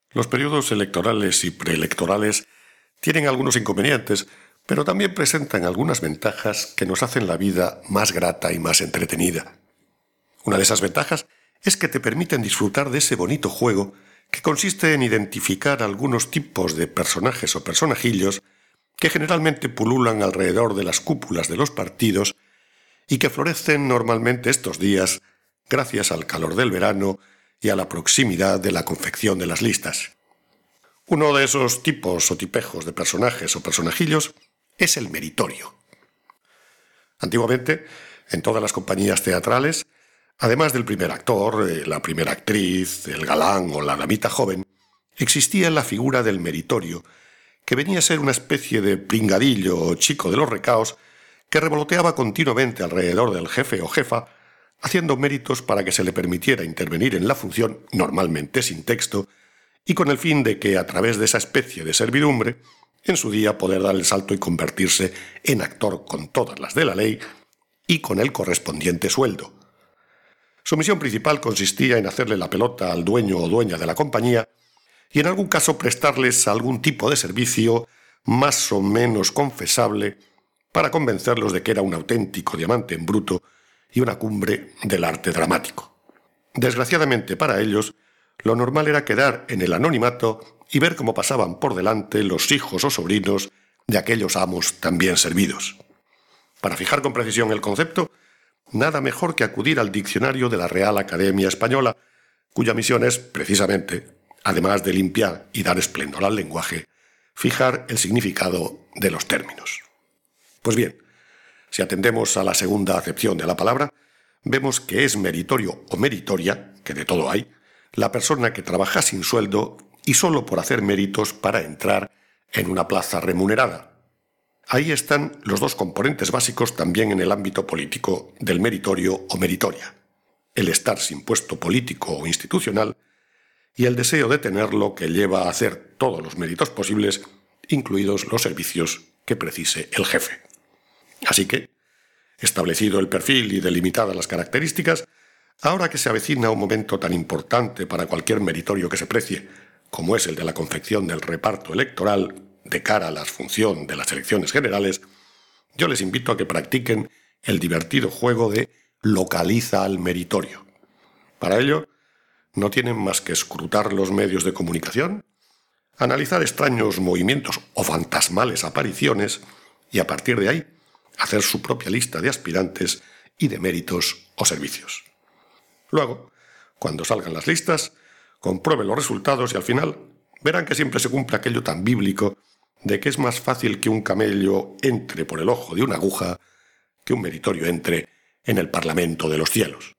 Los periodos electorales y preelectorales tienen algunos inconvenientes, pero también presentan algunas ventajas que nos hacen la vida más grata y más entretenida. Una de esas ventajas es que te permiten disfrutar de ese bonito juego que consiste en identificar algunos tipos de personajes o personajillos que generalmente pululan alrededor de las cúpulas de los partidos y que florecen normalmente estos días gracias al calor del verano y a la proximidad de la confección de las listas. Uno de esos tipos o tipejos de personajes o personajillos es el meritorio. Antiguamente, en todas las compañías teatrales, además del primer actor, la primera actriz, el galán o la damita joven, existía la figura del meritorio, que venía a ser una especie de pringadillo o chico de los recaos que revoloteaba continuamente alrededor del jefe o jefa, haciendo méritos para que se le permitiera intervenir en la función, normalmente sin texto, y con el fin de que, a través de esa especie de servidumbre, en su día poder dar el salto y convertirse en actor con todas las de la ley y con el correspondiente sueldo. Su misión principal consistía en hacerle la pelota al dueño o dueña de la compañía y en algún caso prestarles algún tipo de servicio más o menos confesable para convencerlos de que era un auténtico diamante en bruto y una cumbre del arte dramático. Desgraciadamente para ellos, lo normal era quedar en el anonimato y ver cómo pasaban por delante los hijos o sobrinos de aquellos amos tan bien servidos. Para fijar con precisión el concepto, nada mejor que acudir al diccionario de la Real Academia Española, cuya misión es, precisamente, además de limpiar y dar esplendor al lenguaje, fijar el significado de los términos. Pues bien, si atendemos a la segunda acepción de la palabra, vemos que es meritorio o meritoria, que de todo hay, la persona que trabaja sin sueldo y solo por hacer méritos para entrar en una plaza remunerada. Ahí están los dos componentes básicos también en el ámbito político del meritorio o meritoria: el estar sin puesto político o institucional y el deseo de tenerlo, que lleva a hacer todos los méritos posibles, incluidos los servicios que precise el jefe. Así que, establecido el perfil y delimitadas las características, ahora que se avecina un momento tan importante para cualquier meritorio que se precie, como es el de la confección del reparto electoral de cara a la función de las elecciones generales, yo les invito a que practiquen el divertido juego de localiza al meritorio. Para ello, no tienen más que escrutar los medios de comunicación, analizar extraños movimientos o fantasmales apariciones y, a partir de ahí, hacer su propia lista de aspirantes y de méritos o servicios. Luego, cuando salgan las listas, comprueben los resultados y al final verán que siempre se cumple aquello tan bíblico de que es más fácil que un camello entre por el ojo de una aguja que un meritorio entre en el Parlamento de los cielos.